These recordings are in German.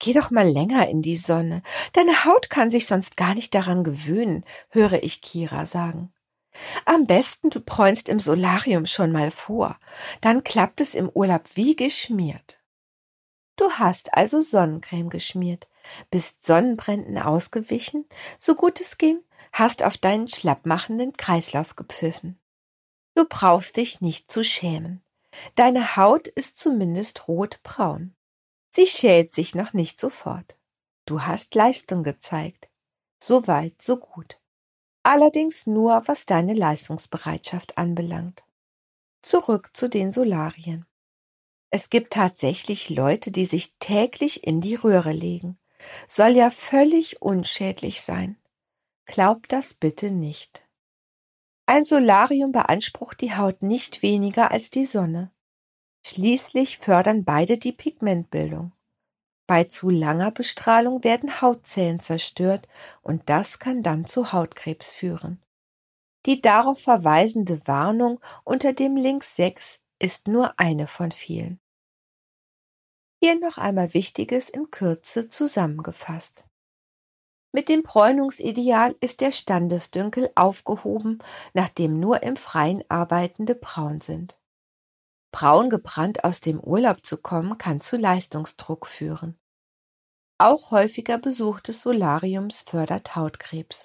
Geh doch mal länger in die Sonne. Deine Haut kann sich sonst gar nicht daran gewöhnen, höre ich Kira sagen. Am besten, du bräunst im Solarium schon mal vor. Dann klappt es im Urlaub wie geschmiert. Du hast also Sonnencreme geschmiert, bist Sonnenbränden ausgewichen, so gut es ging, hast auf deinen schlappmachenden Kreislauf gepfiffen. Du brauchst dich nicht zu schämen. Deine Haut ist zumindest rotbraun. Sie schält sich noch nicht sofort. Du hast Leistung gezeigt. So weit, so gut. Allerdings nur, was deine Leistungsbereitschaft anbelangt. Zurück zu den Solarien. Es gibt tatsächlich Leute, die sich täglich in die Röhre legen. Soll ja völlig unschädlich sein. Glaub das bitte nicht. Ein Solarium beansprucht die Haut nicht weniger als die Sonne. Schließlich fördern beide die Pigmentbildung. Bei zu langer Bestrahlung werden Hautzellen zerstört und das kann dann zu Hautkrebs führen. Die darauf verweisende Warnung unter dem Link 6 ist nur eine von vielen. Hier noch einmal Wichtiges in Kürze zusammengefasst. Mit dem Bräunungsideal ist der Standesdünkel aufgehoben, nachdem nur im Freien Arbeitende braun sind. Braun gebrannt aus dem Urlaub zu kommen, kann zu Leistungsdruck führen. Auch häufiger Besuch des Solariums fördert Hautkrebs.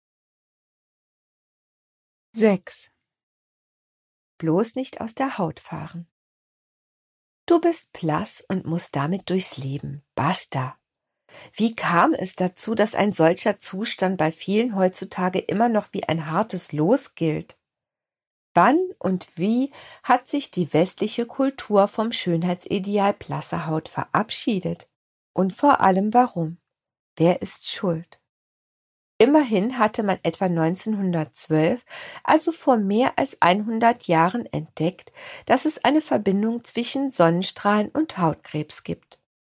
6. Bloß nicht aus der Haut fahren. Du bist blass und musst damit durchs Leben. Basta. Wie kam es dazu, dass ein solcher Zustand bei vielen heutzutage immer noch wie ein hartes Los gilt? Wann und wie hat sich die westliche Kultur vom Schönheitsideal blasser Haut verabschiedet? Und vor allem warum? Wer ist schuld? Immerhin hatte man etwa 1912, also vor mehr als 100 Jahren, entdeckt, dass es eine Verbindung zwischen Sonnenstrahlen und Hautkrebs gibt.